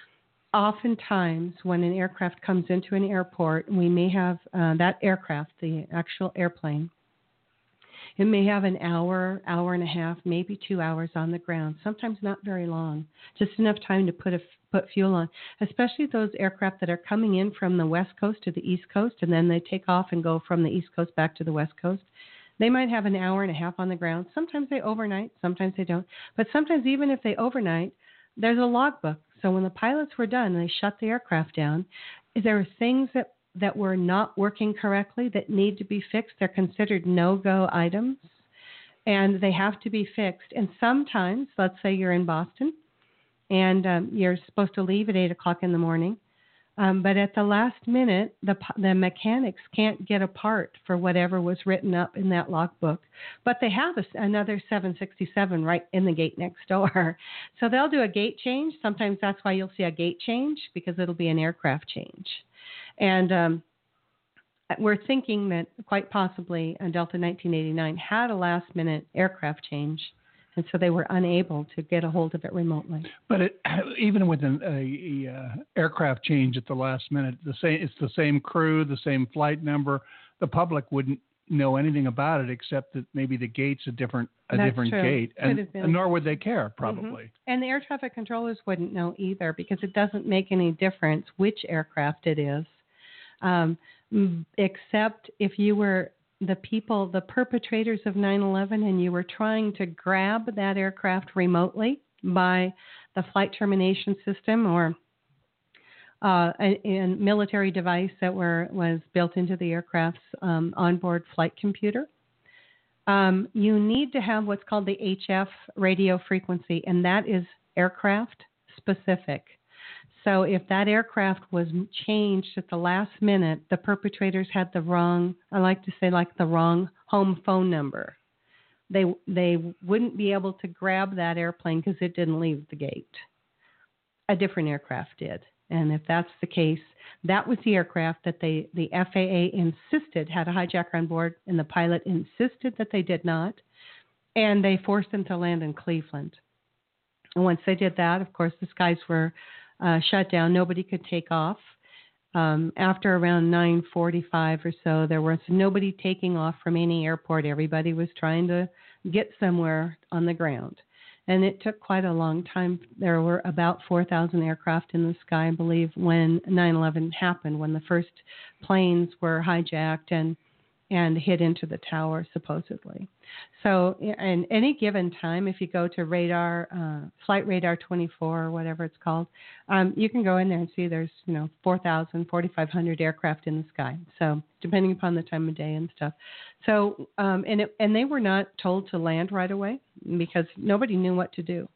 oftentimes when an aircraft comes into an airport, we may have uh, that aircraft, the actual airplane, it may have an hour, hour and a half, maybe two hours on the ground, sometimes not very long, just enough time to put a, put fuel on, especially those aircraft that are coming in from the West Coast to the East Coast, and then they take off and go from the East Coast back to the West Coast. They might have an hour and a half on the ground. Sometimes they overnight, sometimes they don't. But sometimes even if they overnight, there's a logbook. So when the pilots were done, they shut the aircraft down. There are things that, that were not working correctly that need to be fixed. They're considered no-go items, and they have to be fixed. And sometimes, let's say you're in Boston, and um, you're supposed to leave at eight o'clock in the morning, um, but at the last minute, the the mechanics can't get a part for whatever was written up in that logbook. But they have a, another seven sixty-seven right in the gate next door. So they'll do a gate change. Sometimes that's why you'll see a gate change, because it'll be an aircraft change. And um, we're thinking that quite possibly a Delta nineteen eighty-nine had a last-minute aircraft change, and so they were unable to get a hold of it remotely. But it, even with an a, a, uh, aircraft change at the last minute, the same it's the same crew, the same flight number. The public wouldn't know anything about it except that maybe the gate's a different a That's different true. gate, Could and, have been. and nor would they care probably. Mm-hmm. And the air traffic controllers wouldn't know either, because it doesn't make any difference which aircraft it is, um, except if you were the people, the perpetrators of nine eleven, and you were trying to grab that aircraft remotely by the flight termination system or uh, a, a military device that were was built into the aircraft's um, onboard flight computer. Um, you need to have what's called the H F radio frequency, and that is aircraft specific. So if that aircraft was changed at the last minute, the perpetrators had the wrong, I like to say like the wrong home phone number. They they wouldn't be able to grab that airplane because it didn't leave the gate. A different aircraft did. And if that's the case, that was the aircraft that they the F A A insisted had a hijacker on board, and the pilot insisted that they did not. And they forced them to land in Cleveland. And once they did that, of course, the skies were Uh, shut down. Nobody could take off. Um, after around nine forty-five or so, there was nobody taking off from any airport. Everybody was trying to get somewhere on the ground. And it took quite a long time. There were about four thousand aircraft in the sky, I believe, when nine eleven happened, when the first planes were hijacked and and hit into the tower, supposedly. So in any given time, if you go to radar, uh, Flight Radar twenty-four or whatever it's called, um, you can go in there and see there's, you know, four thousand, forty-five hundred aircraft in the sky. So depending upon the time of day and stuff. So, um, and, it, and they were not told to land right away because nobody knew what to do.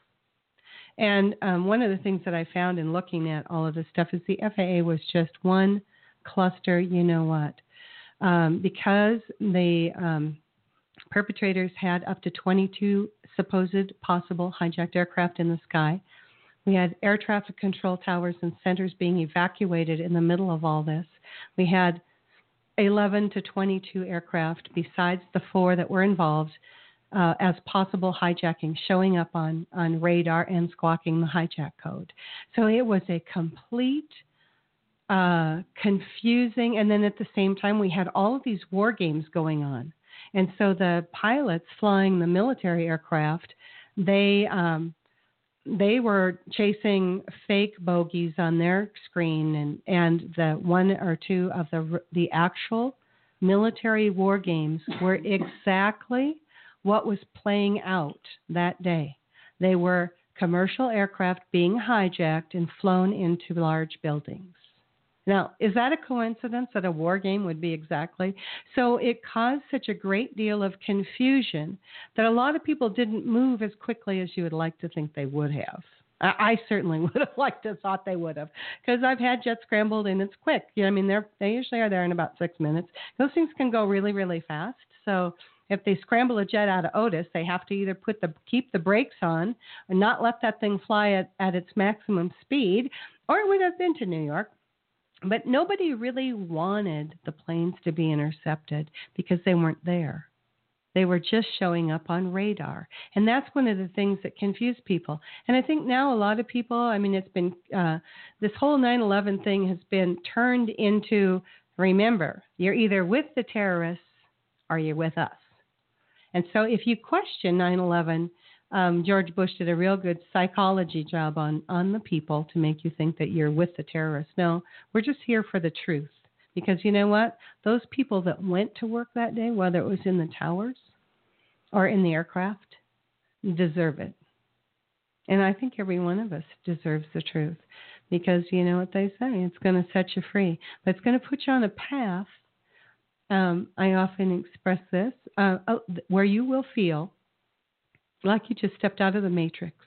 And um, one of the things that I found in looking at all of this stuff is the F A A was just one cluster, you know what. Um, because the um, perpetrators had up to twenty-two supposed possible hijacked aircraft in the sky. We had air traffic control towers and centers being evacuated in the middle of all this. We had eleven to twenty-two aircraft besides the four that were involved uh, as possible hijacking showing up on, on radar and squawking the hijack code. So it was a complete Uh, confusing, and then at the same time we had all of these war games going on, and so the pilots flying the military aircraft, they um, they were chasing fake bogeys on their screen, and, and the one or two of the the actual military war games were exactly what was playing out that day. They were commercial aircraft being hijacked and flown into large buildings. Now, is that a coincidence that a war game would be exactly? So it caused such a great deal of confusion that a lot of people didn't move as quickly as you would like to think they would have. I, I certainly would have liked to thought they would have, because I've had jets scrambled and it's quick. You know, I mean, they're they usually are there in about six minutes. Those things can go really, really fast. So if they scramble a jet out of Otis, they have to either put the keep the brakes on and not let that thing fly at, at its maximum speed, or it would have been to New York. But nobody really wanted the planes to be intercepted because they weren't there. They were just showing up on radar. And that's one of the things that confuse people. And I think now a lot of people, I mean, it's been, uh, this whole nine eleven thing has been turned into, remember, you're either with the terrorists or you're with us. And so if you question nine eleven, um, George Bush did a real good psychology job on, on the people to make you think that you're with the terrorists. No, we're just here for the truth. Because you know what? Those people that went to work that day, whether it was in the towers or in the aircraft, deserve it. And I think every one of us deserves the truth. Because you know what they say, it's going to set you free. But it's going to put you on a path, um, I often express this, uh, where you will feel like you just stepped out of the Matrix.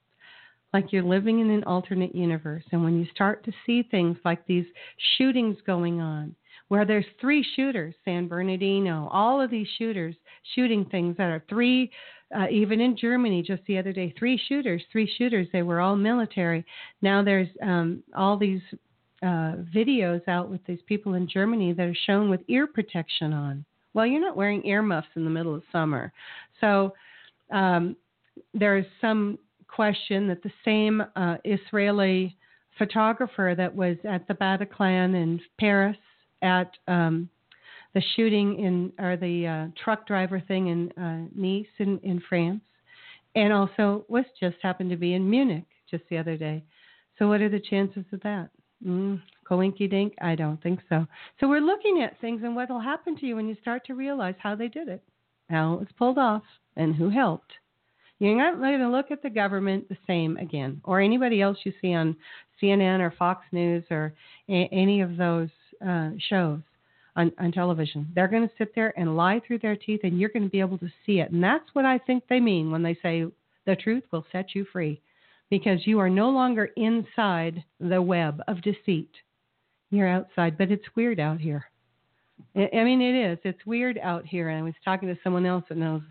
Like you're living in an alternate universe. And when you start to see things like these shootings going on, where there's three shooters, San Bernardino, all of these shooters shooting things that are three, uh, even in Germany just the other day, three shooters, three shooters, they were all military. Now there's um, all these uh, videos out with these people in Germany that are shown with ear protection on. Well, you're not wearing earmuffs in the middle of summer. So um, there's some question that the same uh, Israeli photographer that was at the Bataclan in Paris at um, the shooting in, or the uh, truck driver thing in uh, Nice in, in France, and also was just happened to be in Munich just the other day. So what are the chances of that? Mm, coinky dink? I don't think so. So we're looking at things and what will happen to you when you start to realize how they did it, how it was pulled off, and who helped. You're not going to look at the government the same again, or anybody else you see on C N N or Fox News or a- any of those uh, shows on, on television. They're going to sit there and lie through their teeth, and you're going to be able to see it. And that's what I think they mean when they say the truth will set you free, because you are no longer inside the web of deceit. You're outside, but it's weird out here. I, I mean, it is. It's weird out here. And I was talking to someone else that knows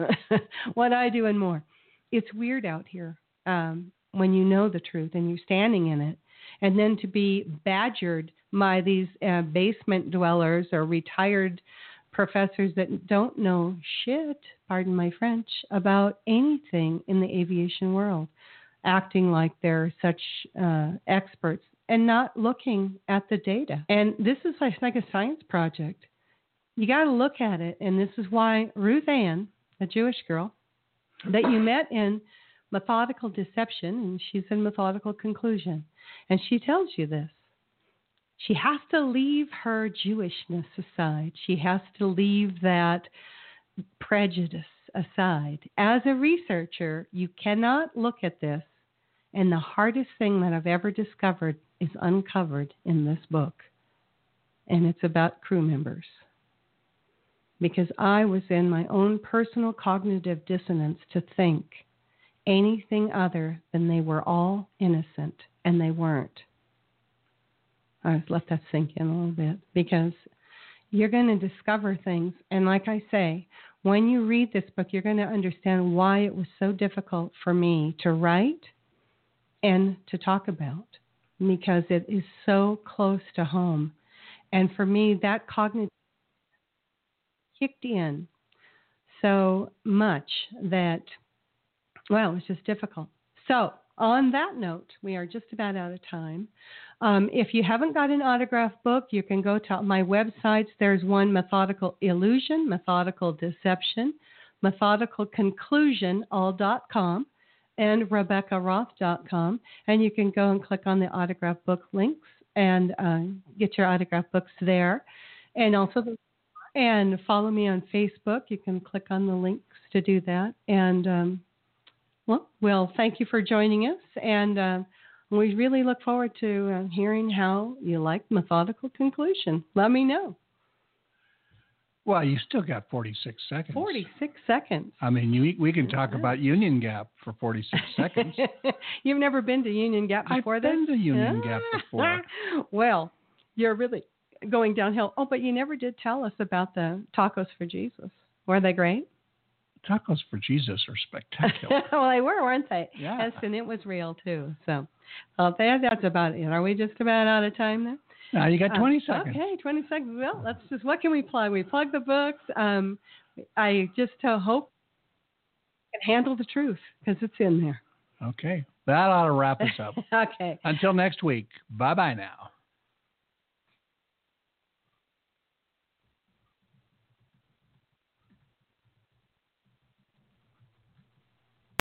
what I do and more. It's weird out here um, when you know the truth and you're standing in it. And then to be badgered by these uh, basement dwellers or retired professors that don't know shit, pardon my French, about anything in the aviation world, acting like they're such uh, experts and not looking at the data. And this is like, like a science project. You got to look at it. And this is why Ruth Ann, a Jewish girl that you met in Methodical Deception, and she's in Methodical Conclusion, and she tells you this. She has to leave her Jewishness aside. She has to leave that prejudice aside. As a researcher, you cannot look at this, and the hardest thing that I've ever discovered is uncovered in this book, and it's about crew members. Because I was in my own personal cognitive dissonance to think anything other than they were all innocent, and they weren't. I just let that sink in a little bit, because you're going to discover things. And like I say, when you read this book, you're going to understand why it was so difficult for me to write and to talk about, because it is so close to home. And for me, that cognitive kicked in so much that, well, it was just difficult. So on that note, we are just about out of time. Um, if you haven't got an autograph book, you can go to my websites. There's one, Methodical Illusion, Methodical Deception, Methodical Conclusion, all dot com, and Rebecca Roth dot com. And you can go and click on the autograph book links and uh, get your autograph books there. And also the And follow me on Facebook. You can click on the links to do that. And, um, well, well, thank you for joining us. And uh, we really look forward to uh, hearing how you like Methodical Conclusion. Let me know. Well, you still got forty-six seconds. forty-six seconds. I mean, you, we can talk about Union Gap for forty-six seconds. You've never been to Union Gap before I've this? been to Union Gap before. Well, you're really going downhill. Oh, but you never did tell us about the Tacos for Jesus. Were they great? Tacos for Jesus are spectacular. Well, they were, weren't they? Yeah. Yes, and it was real, too. So well, that, that's about it. Are we just about out of time now? Now you got twenty uh, seconds. Okay, twenty seconds. Well, let's just, what can we plug? We plug the books. Um, I just uh, hope I can handle the truth because it's in there. Okay. That ought to wrap us up. Okay. Until next week. Bye-bye now.